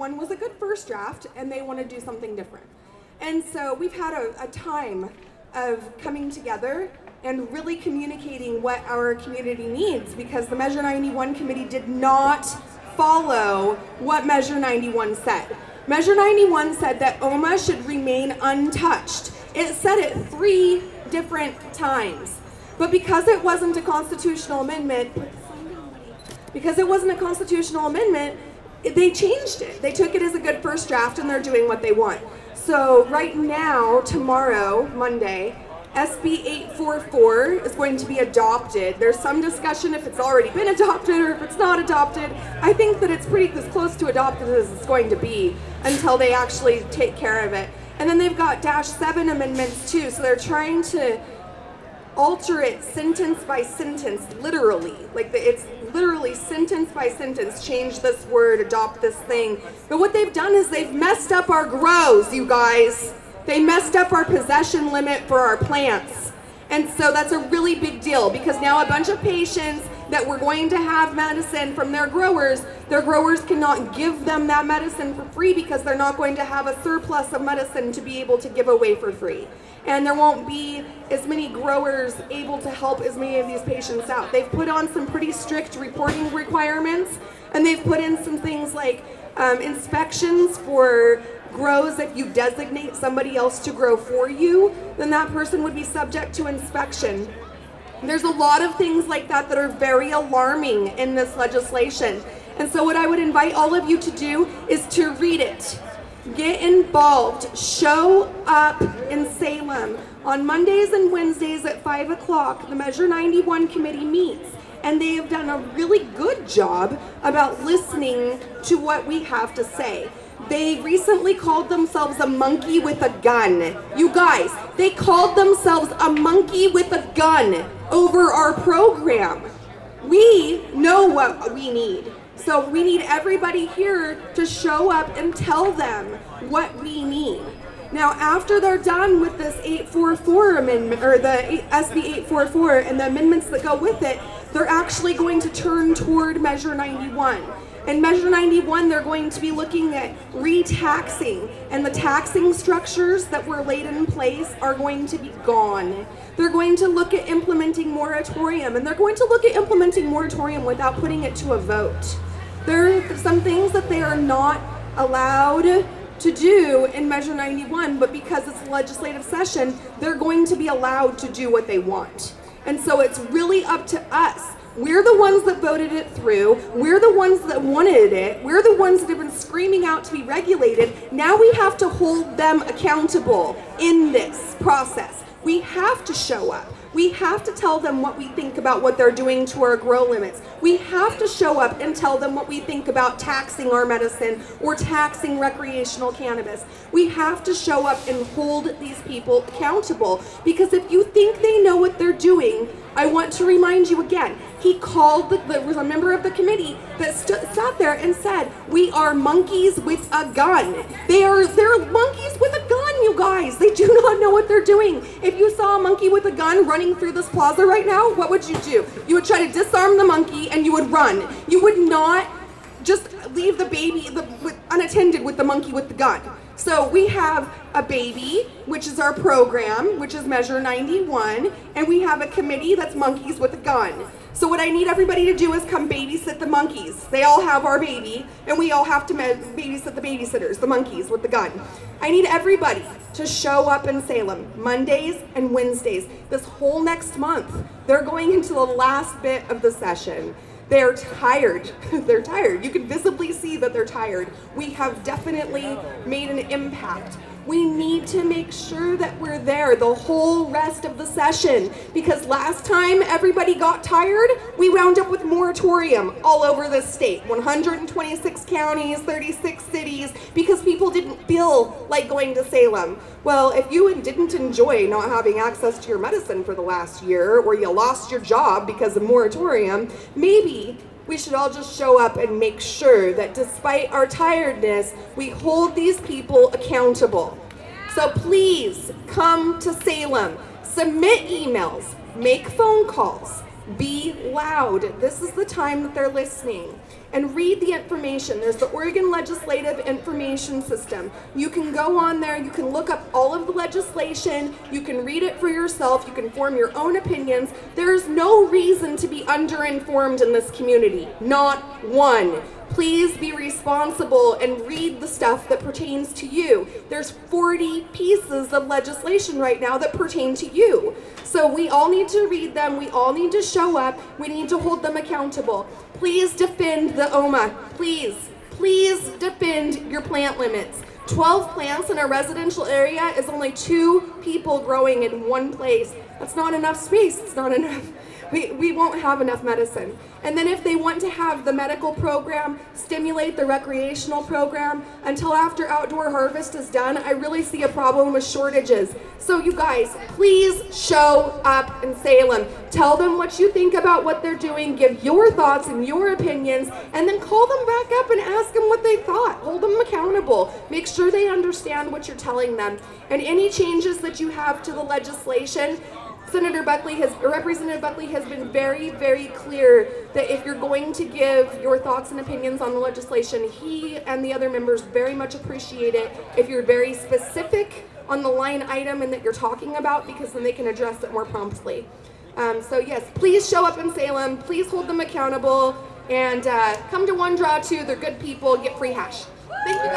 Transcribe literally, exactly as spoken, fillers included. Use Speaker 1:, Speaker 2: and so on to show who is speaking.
Speaker 1: ninety-one was a good first draft, and they want to do something different. And so we've had a, a time of coming together and really communicating what our community needs, because the Measure ninety-one committee did not follow what Measure ninety-one said. Measure ninety-one said that O M A should remain untouched. It said it three different times. But because it wasn't a constitutional amendment, because it wasn't a constitutional amendment, they changed it. They took it as a good first draft, and they're doing what they want. So right now, tomorrow, Monday, S B eight forty-four is going to be adopted. There's some discussion if it's already been adopted or if it's not adopted. I think that it's pretty as close to adopted as it's going to be until they actually take care of it. And then they've got dash seven amendments too, so they're trying to alter it sentence by sentence, literally. Like the, it's literally sentence by sentence, change this word, adopt this thing. But what they've done is they've messed up our grows, you guys. They messed up our possession limit for our plants. And so that's a really big deal, because now a bunch of patients that were going to have medicine from their growers, their growers cannot give them that medicine for free because they're not going to have a surplus of medicine to be able to give away for free. And there won't be as many growers able to help as many of these patients out. They've put on some pretty strict reporting requirements, and they've put in some things like um, inspections for grows. If you designate somebody else to grow for you, then that person would be subject to inspection. There's a lot of things like that that are very alarming in this legislation. And so what I would invite all of you to do is to read it. Get involved. Show up in Salem. On Mondays and Wednesdays at five o'clock, the Measure ninety-one committee meets, and they have done a really good job about listening to what we have to say. They recently called themselves a monkey with a gun. You guys, they called themselves a monkey with a gun over our program. We know what we need. So we need everybody here to show up and tell them what we need. Now, after they're done with this eight forty-four amendment, or the S B eight forty-four and the amendments that go with it, they're actually going to turn toward Measure ninety-one. In Measure ninety-one, they're going to be looking at re-taxing, and the taxing structures that were laid in place are going to be gone. They're going to look at implementing moratorium, and they're going to look at implementing moratorium without putting it to a vote. There are some things that they are not allowed to do in Measure ninety-one, but because it's a legislative session, they're going to be allowed to do what they want. And so it's really up to us. We're the ones that voted it through. We're the ones that wanted it. We're the ones that have been screaming out to be regulated. Now we have to hold them accountable in this process. We have to show up. We have to tell them what we think about what they're doing to our grow limits. We have to show up and tell them what we think about taxing our medicine or taxing recreational cannabis. We have to show up and hold these people accountable, because if you think they know what they're doing, I want to remind you again, he called, the, there was a member of the committee that st- sat there and said, we are monkeys with a gun. They are, they're monkeys with a gun, you guys. They do not know what they're doing. If you saw a monkey with a gun running through this plaza right now, what would you do? You would try to disarm the monkey and you would run. You would not just leave the baby the, with, unattended with the monkey with the gun. So we have a baby, which is our program, which is Measure ninety-one, and we have a committee that's monkeys with a gun. So what I need everybody to do is come babysit the monkeys. They all have our baby, and we all have to med- babysit the babysitters, the monkeys with the gun. I need everybody to show up in Salem, Mondays and Wednesdays. This whole next month, they're going into the last bit of the session. They're tired. They're tired. You can visibly see that they're tired. We have definitely made an impact. We need to make sure that we're there the whole rest of the session, because last time everybody got tired, we wound up with moratorium all over the state. one hundred twenty-six counties, thirty-six cities, because people didn't feel like going to Salem. Well, if you didn't enjoy not having access to your medicine for the last year, or you lost your job because of moratorium, maybe we should all just show up and make sure that despite our tiredness, we hold these people accountable. So please come to Salem, submit emails, make phone calls, be loud. This is the time that they're listening. and read the information. There's the Oregon Legislative Information System. You can go on there, you can look up all of the legislation, you can read it for yourself, you can form your own opinions. There's no reason to be underinformed in this community, not one. Please be responsible and read the stuff that pertains to you. There's forty pieces of legislation right now that pertain to you. So we all need to read them, we all need to show up, we need to hold them accountable. Please defend the O M A, please, please defend your plant limits. twelve plants in a residential area is only two people growing in one place. That's not enough space, it's not enough. We, we won't have enough medicine. And then if they want to have the medical program stimulate the recreational program until after outdoor harvest is done, I really see a problem with shortages. So you guys, please show up in Salem. Tell them what you think about what they're doing, give your thoughts and your opinions, and then call them back up and ask them what they thought. Hold them accountable. Make sure they understand what you're telling them. And any changes that you have to the legislation, Senator Buckley has, or Representative Buckley has been very, very clear that if you're going to give your thoughts and opinions on the legislation, he and the other members very much appreciate it if you're very specific on the line item and that you're talking about, because then they can address it more promptly. Um, so yes, please show up in Salem, please hold them accountable, and uh, come to One Draw Two. They're good people, get free hash. Thank you guys.